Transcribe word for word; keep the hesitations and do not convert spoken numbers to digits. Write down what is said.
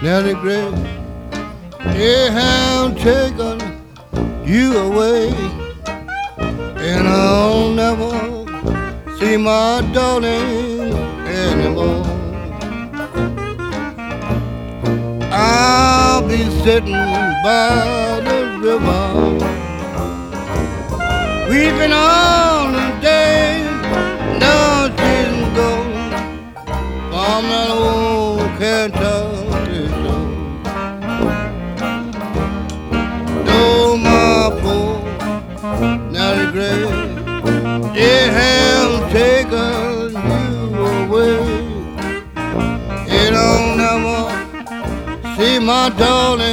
Now the great they have taken you away, and I'll never see my darling anymore. I'll be sitting by the river, weeping all the day. Now she's gone from that old Kentucky shore. Oh, my poor, now the grave, they have taken you away, and I'll never see my darling